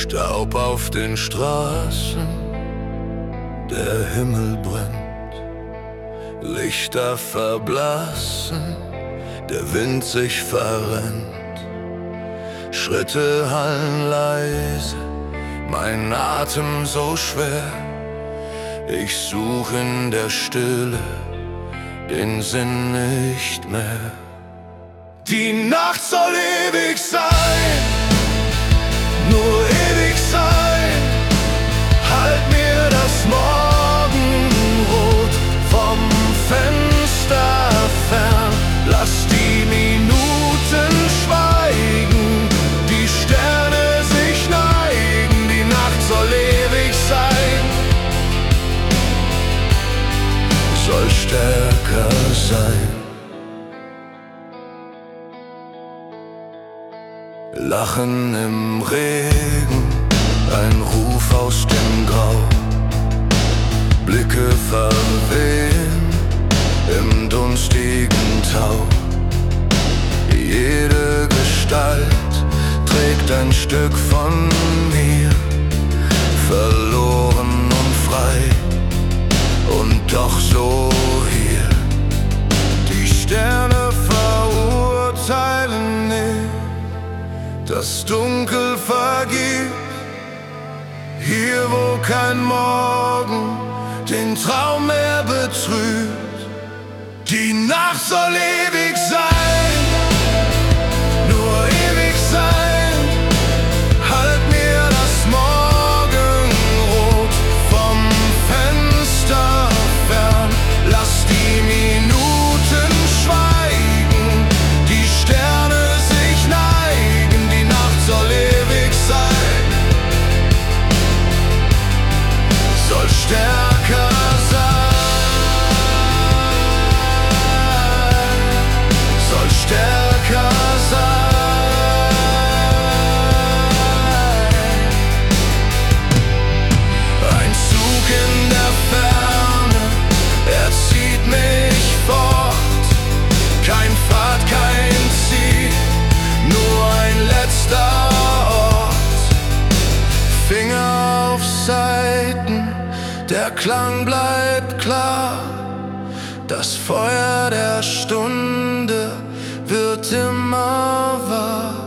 Staub auf den Straßen, der Himmel brennt, Lichter verblassen, der Wind sich verrennt. Schritte hallen leise, mein Atem so schwer. Ich such in der Stille den Sinn nicht mehr. Die Nacht soll ewig sein, nur ewig sein. Halt mir das Morgenrot vom Fenster fern. Lass die Minuten schweigen, die Sterne sich neigen. Die Nacht soll ewig sein, soll stärker sein. Lachen im Regen, ein Ruf aus dem Grau. Blicke verwehen im dunstigen Tau. Jede Gestalt trägt ein Stück von mir, verloren und frei und doch so hier. Die Sterne verurteilen nicht, das Dunkel vergibt, hier wo kein Morgen den Traum mehr betrübt. Die Nacht soll ewig sein, nur ewig sein. Halt mir das Morgenrot vom Fenster fern. Lass die Minuten schweigen, die Sterne sich neigen. Die Nacht soll ewig sein, soll stärker sein, soll stärker sein. Ein Zug in der Ferne, er zieht mich fort. Kein Pfad, kein Ziel, nur ein letzter Ort. Finger auf Saiten, der Klang bleibt klar. Das Feuer der Stunde wird immer wahr.